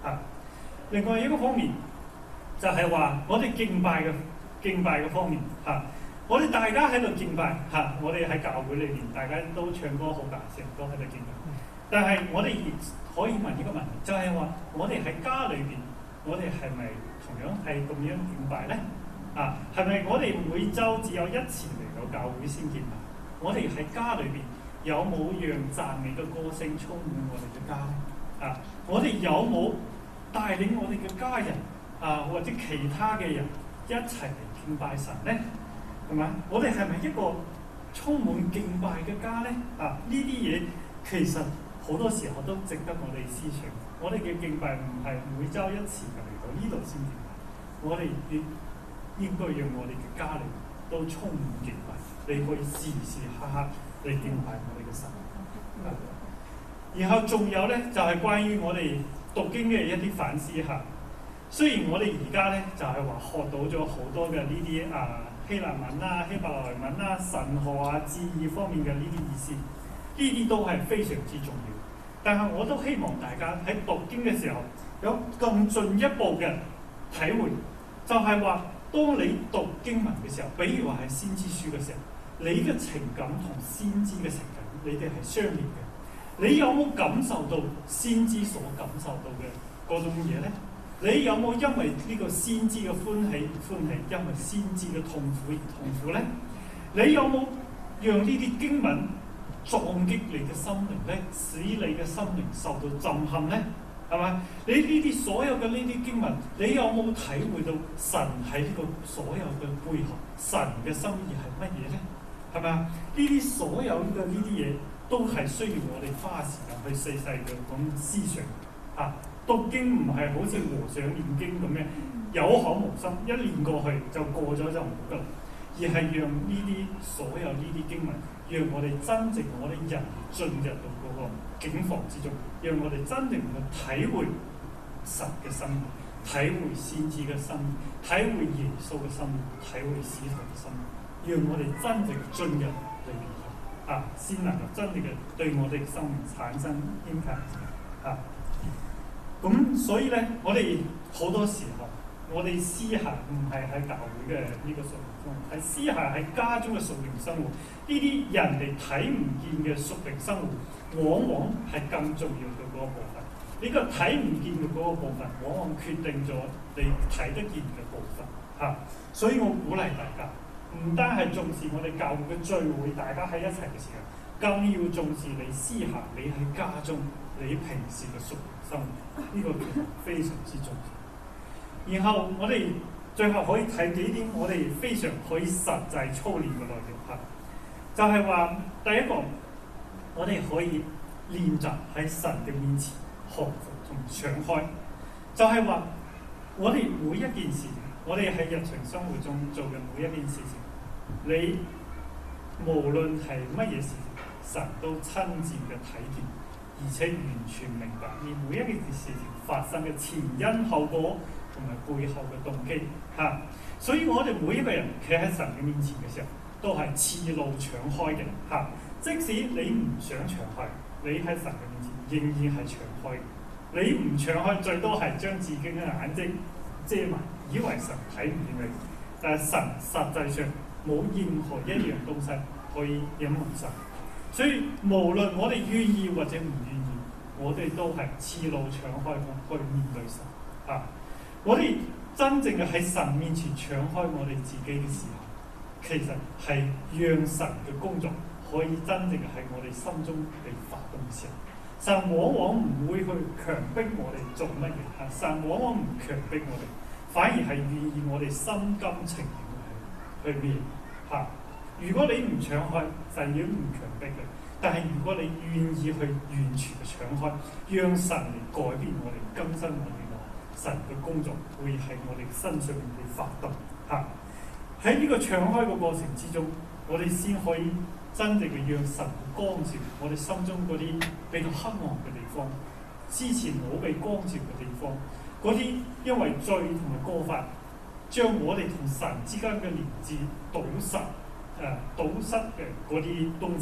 嚇。另外一個方面就係話我哋敬拜嘅敬拜嘅方面嚇。我哋大家喺度敬拜嚇，我哋喺教會裏邊大家都唱歌好大聲，都喺度敬拜。但係我哋亦可以問一個問題，就係話我哋喺家裏邊，我哋係咪同樣係咁樣敬拜咧？啊，係咪我哋每週只有一次嚟到教會先敬拜？我哋喺家裏邊有冇讓讚美嘅歌聲充滿我哋嘅家咧？啊，我哋有冇帶領我哋嘅家人啊，或者其他嘅人一齊嚟敬拜神咧？係嘛？我哋係咪一個充滿敬拜嘅家咧？啊，呢啲嘢其實好多時候都值得我哋思想。我哋嘅敬拜唔係每週一次嘅嚟到呢度先敬拜，我哋應應該讓我哋嘅家裏都充滿敬拜，你可以時時刻刻嚟敬拜我哋嘅神。啊、然後仲有咧，就係、是、關於我哋讀經嘅一啲反思下。雖然我哋而家咧就係、是、話學到咗好多嘅呢啲啊希臘文啦、希伯來文啦、神學啊、智義方面嘅呢啲意思，呢啲都係非常之重要。但係我都希望大家喺讀經嘅時候有更進一步嘅體會，就係、是、話當你讀經文嘅時候，比如話係先知書嘅時候，你嘅情感同先知嘅情感，你哋係相連嘅。你有冇感受到先知所感受到嘅嗰種嘢咧？你有冇因為呢個先知嘅歡喜歡喜，因為先知嘅痛苦而痛苦咧？你有冇讓呢啲經文撞擊你嘅心靈咧，使你嘅心靈受到震撼咧？係嘛？你呢啲所有嘅呢啲經文，你有冇體會到神喺呢個所有嘅背後，神嘅心意係乜嘢咧？係嘛？呢啲所有嘅呢啲嘢都係需要我哋花時間去細細嘅咁思想啊！讀經唔係好似和尚念經咁樣有口無心，一念過去就過咗就冇㗎啦，而係讓呢啲所有呢啲經文，讓我哋真正我哋人進入到嗰個境況之中，讓我哋真正去體會神嘅心意，體會先知嘅心意，體會耶穌嘅心意，體會使徒嘅心意，讓我哋真正進入裏邊啊，先能夠真正嘅對我哋生命產生影響啊！咁所以咧，我哋好多時候，我哋私下唔係喺教會嘅呢個屬靈生活，係私下喺家中嘅屬靈生活。呢啲人哋睇唔見嘅屬靈生活，往往係更重要嘅嗰個部分。呢、這個睇唔見嘅嗰個部分，往往決定咗你睇得見嘅部分。嚇、啊，所以我鼓勵大家，唔單係重視我哋教會嘅聚會，大家喺一齊嘅時候，更要重視你私下，你喺家中，你平時嘅屬靈生活。呢個其實非常之重要。然後我哋最後可以睇幾點，我哋非常可以實際操練嘅內容嚇，就係話第一個，我哋可以練習喺神嘅面前降服同敞開。就係話我哋每一件事情，我哋喺日常生活中做嘅每一件事情，你無論係乜嘢事情，神都親自嘅睇見。而且完全明白你每一件事情發生嘅前因後果同埋背後嘅動機嚇、啊，所以我哋每一個人企喺神嘅面前嘅時候，都係赤露敞開嘅嚇、啊。即使你唔想敞開，你喺神嘅面前仍然係敞開。你唔敞開，最多係將自己嘅眼睛遮埋，以為神睇唔見你。但係神實際上冇任何一樣東西可以隱瞞神。所以無論我哋願意或者唔願意，我哋都係赤露敞開去面對神啊！我哋真正嘅喺神面前敞開我哋自己嘅時候，其實係讓神嘅工作可以真正喺我哋心中被發動嘅時候。神往往唔會去強迫我哋做乜嘢啊！神往往唔強迫我哋，反而係願意我哋心甘情願去去面嚇。啊如果你唔敞開，神已經唔強迫你。但係如果你願意去完全嘅敞開，讓神嚟改變我哋、更新我哋嘅神嘅工作，會喺我哋身上面被發動嚇。喺呢個敞開嘅過程之中，我哋先可以真正嘅讓神光照我哋心中嗰啲比較黑暗嘅地方，之前冇被光照嘅地方，嗰啲因為罪同埋過犯，將我哋同神之間嘅連接堵塞。誒、呃、堵塞嘅嗰啲東西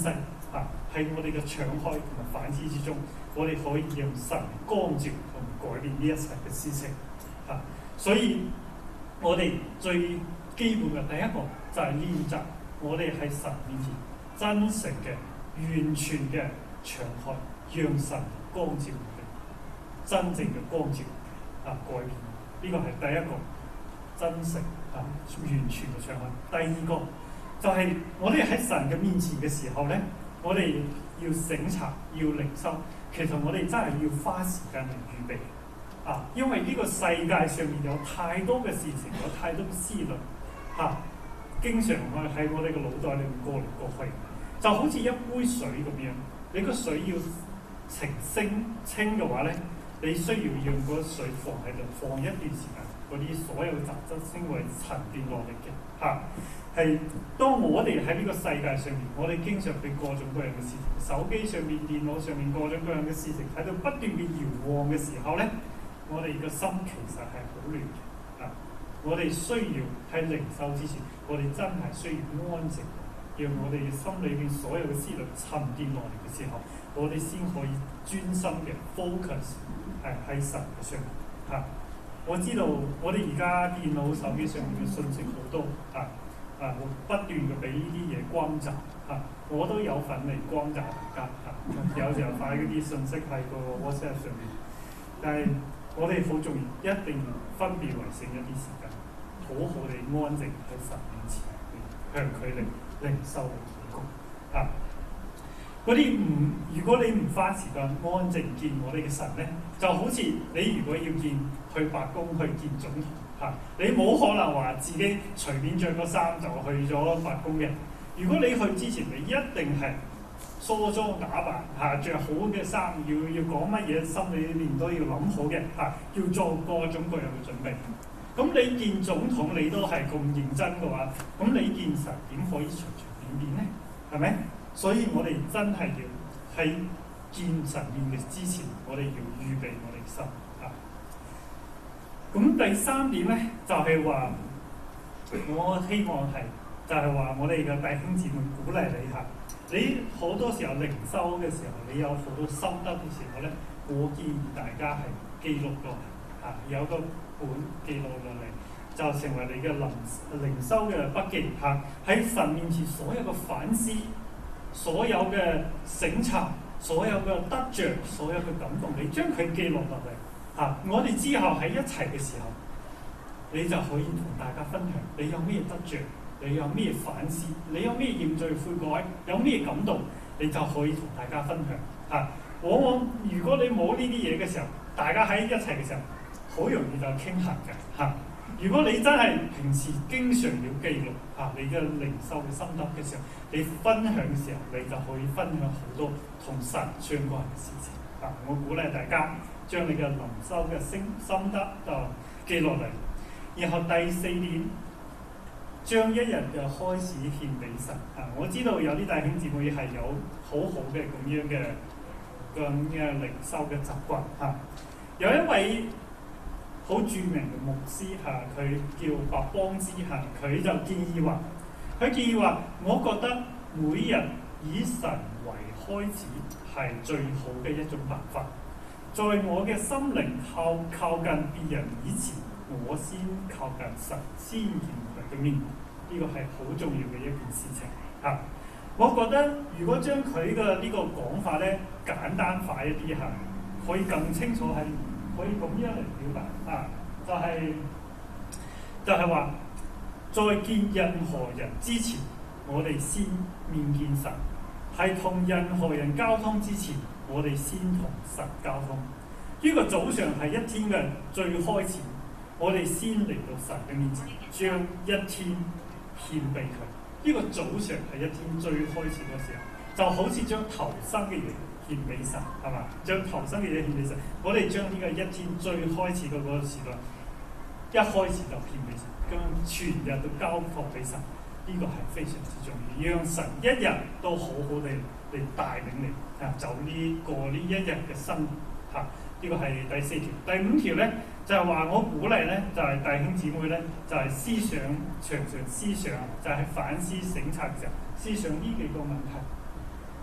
啊，喺我哋嘅敞開同埋反思之中，我哋可以讓神光照同改變呢一切嘅事情啊。所以我哋最基本嘅第一個就係練習我哋喺神面前真誠嘅、完全嘅敞開，讓神光照我哋，真正嘅光照啊，改變。呢、這個係第一個真誠啊，完全嘅敞開。第二個就係、是、我哋喺神嘅面前嘅時候咧，我哋要省察、要靈修。其實我哋真係要花時間嚟預備啊，因為呢個世界上面有太多嘅事情，有太多嘅思慮嚇、啊，經常我喺我哋嘅腦袋裏面過嚟過去，就好似一杯水咁樣。你個水要澄清清嘅話咧，你需要讓嗰水放喺度放一段時間，嗰啲所有嘅雜質先會沉澱落嚟嘅嚇。係、啊、當我哋喺呢個世界上面，我哋經常被各種各樣嘅事情，手機上面、電腦上面各種各樣嘅事情喺度不斷嘅搖晃嘅時候咧，我哋嘅心其實係好亂嘅啊！我哋需要喺靈修之前，我哋真係需要安靜，讓我哋嘅心裏邊所有嘅思慮沉澱落嚟嘅時候，我哋先可以專心嘅 focus 係喺神嘅上面嚇、啊。我知道我哋而家電腦、手機上面嘅信息好多啊。啊！會不斷嘅俾呢啲嘢轟炸嚇，我都有份嚟轟炸大家嚇、啊。有時候發嗰啲信息喺個 WhatsApp 上面，但係我哋好重要，一定要分別為聖一啲時間，好好地安靜喺神面前，向佢嚟靈修嘅禱告嚇。嗰啲唔，如果你唔花時間安靜見我哋嘅神咧，就好似你如果要見去白宮去見總統。啊、你冇可能話自己隨便着個衫就去咗白宮嘅。如果你去之前，你一定係梳妝打扮嚇，著、啊、好嘅衫，要要講乜嘢，心裏面都要諗好嘅嚇、啊，要做各種各樣嘅準備。咁你見總統你都係咁認真嘅話，咁你見神點可以隨隨便便咧？係咪？所以我哋真係要喺見神面嘅之前，我哋要預備我哋心。咁第三點咧，就係、是、話，我希望係就係、是、話我哋嘅弟兄姊妹鼓勵你下，你好多時候靈修嘅時候，你有好多心得嘅時候咧，我建議大家係記錄落嚟嚇，有個本記錄落嚟，就成為你嘅靈靈修嘅筆記嚇。喺神面前所有嘅反思，所有嘅省察，所有嘅得着，所有嘅感動，你將佢記錄落嚟。啊！我哋之後喺一齊嘅時候，你就可以同大家分享你有咩得着，你有咩反思，你有咩認罪悔改，有咩感動，你就可以同大家分享。啊！往往如果你冇呢啲嘢嘅時候，大家喺一齊嘅時候，好容易就傾閒嘅嚇。如果你真係平時經常要記錄嚇、啊、你嘅靈修嘅心得嘅時候，你分享嘅時候，你就可以分享好多同神相關嘅事情。啊！我鼓勵大家。將你嘅靈修嘅心心得啊記落嚟，然後第四點，將一日嘅開始獻俾神啊！我知道有啲弟兄姊妹係有好好嘅咁樣嘅咁嘅靈修嘅習慣嚇、啊。有一位好著名嘅牧師嚇，佢、啊、叫白邦之嚇，佢、啊、就建議話，佢建議話，我覺得每日以神為開始係最好嘅一種辦法。在我嘅心靈靠靠近別人以前，我先靠近神，先見佢嘅面。呢、這個係好重要嘅一件事情嚇、啊。我覺得如果將佢嘅呢個講法咧簡單化一啲嚇，可以更清楚係可以咁樣嚟表達啊，就係、是、就係、是、話，在見任何人之前，我哋先面見神，係同任何人交通之前。我哋先同神交通，呢、這個早上係一天嘅最開始，我哋先嚟到神嘅面前，將一天獻俾佢。呢、這個早上係一天最開始嘅時候，就好似將頭生嘅嘢獻俾神，係嘛？將頭生嘅嘢獻俾神，我哋將呢個一天最開始嘅嗰個時代，一開始就獻俾神，將全日都交託俾神。呢、這個係非常之重要，讓神一日都好好地嚟帶領你。啊，走呢過呢一日嘅生活嚇，呢、啊這個係第四條。第五條咧就係、是、話我鼓勵咧，就係、是、弟兄姊妹咧，就係、是、思想常常思想，就係、是、反思省察嘅時候，思想呢幾個問題。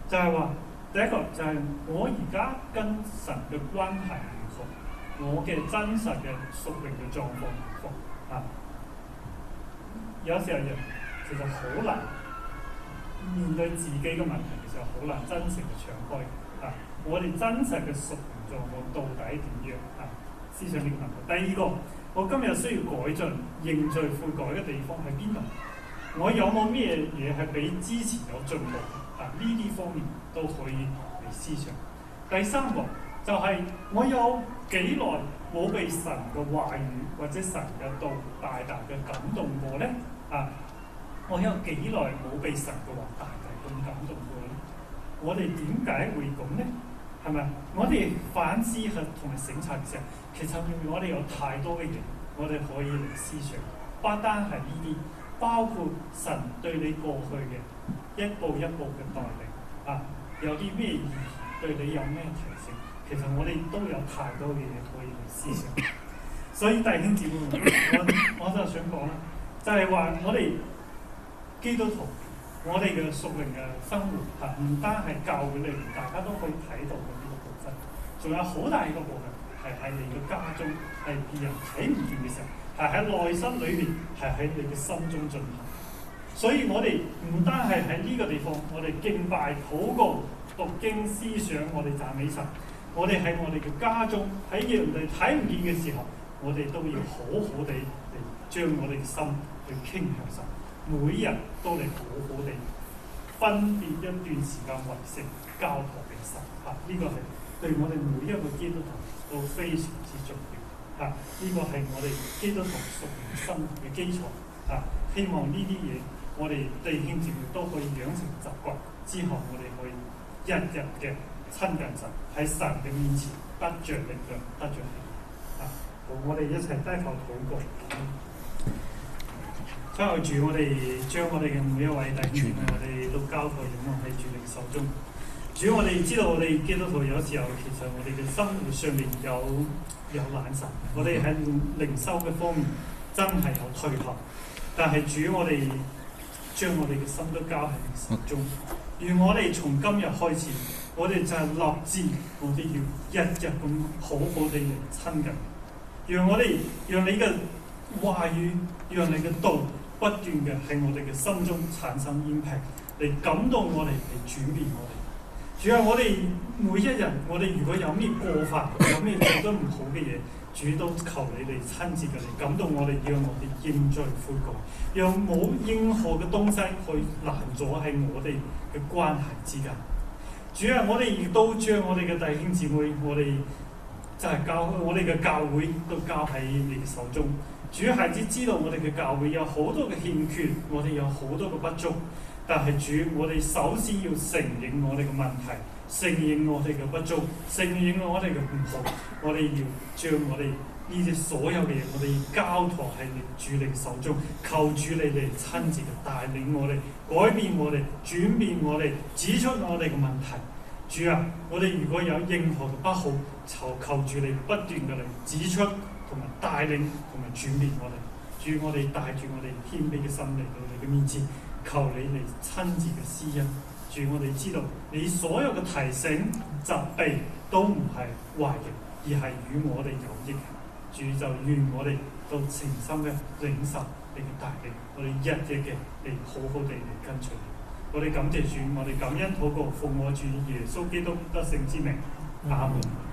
就係話第一個就係我而家跟神嘅關係如何，我嘅真實嘅屬靈嘅狀況如何啊？有時候人其實好難面對自己嘅問題嘅時候，好難真誠嘅敞開啊！我哋真實嘅屬靈狀況到底點樣啊？思想呢個問題。第二個，我今日需要改進、認罪悔改嘅地方喺邊度？我有冇咩嘢係比之前有進步啊？呢啲方面都可以嚟思想。第三個就係、是、我有幾耐冇被神嘅話語或者神嘅道大大嘅感動過咧？啊，我有幾耐冇被神嘅話大大咁感動過咧？我哋點解會咁咧？係咪？我哋反思係同埋省察嘅時候，其實我哋有太多嘅嘢，我哋可以嚟思想，不單係呢啲。包括神對你過去嘅一步一步嘅帶領啊，有啲咩意義，對你有咩提醒？其實我哋都有太多嘅嘢可以去思想。所以弟兄姊妹，我我就想講啦，就係、是、話我哋基督徒，我哋嘅屬靈嘅生活啊，唔單係教會裏面大家都可以睇到嘅呢個部分，仲有好大一個部分係喺你嘅家中，係別人睇唔見嘅時候。係喺內心裏面，係喺你嘅心中進行。所以我哋唔單係喺呢個地方，我哋敬拜、禱告、讀經、思想，我哋讚美神。我哋喺我哋嘅家中，喺人哋睇唔見嘅時候，我哋都要好好地嚟將我哋嘅心去傾向神。每日都嚟好好地分別一段時間為聖，交託俾神。嚇、啊，呢、這個係對我哋每一個基督徒都非常之重要。啊！呢、這個係我哋基督徒屬靈生活嘅基礎。啊！希望呢啲嘢，我哋弟兄姊妹都可以養成習慣，之後我哋可以日日嘅親近神，喺神嘅面前得着力量，得着力量。啊！好，我哋一齊低頭禱告。最後主，我哋將我哋嘅每一位弟兄姊妹，我哋都交託仰望喺主你手中。主，我哋知道我哋基督徒有時候其實我哋嘅生活上面有有懶神，我哋喺靈修嘅方面真係有退後。但係主，我哋將我哋嘅心都交喺你手中。願我哋從今日開始，我哋就係立志，我哋要日日咁好好地嚟親近。讓我哋讓你嘅話語，讓你嘅道不斷嘅喺我哋嘅心中產生 impact，嚟感動我哋，嚟轉變我哋。主啊，我哋每一日，我哋如果有咩過犯，有咩做得唔好嘅嘢，主都求你哋親自嘅嚟感動我哋，讓我哋認罪悔改，讓冇任何嘅東西去攔阻喺我哋嘅關係之間。主啊，我哋亦都將我哋嘅弟兄姊妹，我哋就係教我哋嘅教會都交喺你嘅手中。主，孩子知道我哋嘅教會有好多嘅欠缺，我哋有好多嘅不足。但係主，我哋首先要承認我哋嘅問題，承認我哋嘅不足，承認我哋嘅唔好。我哋要將我哋呢啲所有嘅嘢，我哋要交託喺你主你手中，求主你哋親自嘅帶領我哋，改變我哋，轉變我哋，指出我哋嘅問題。主啊，我哋如果有任何嘅不好，求求主你不斷嘅嚟指出同埋帶領同埋轉變我哋。主，我哋帶住我哋謙卑嘅心嚟到你嘅面前。求你嚟親自嘅施恩，主，我哋知道你所有嘅提醒、責備都唔係壞嘅，而係與我哋有益嘅。主，就願我哋都誠心嘅領受你嘅帶領，我哋日日嘅嚟好好地嚟跟隨你。我哋感謝主，我哋感恩禱告，奉我主耶穌基督得勝之名，阿門。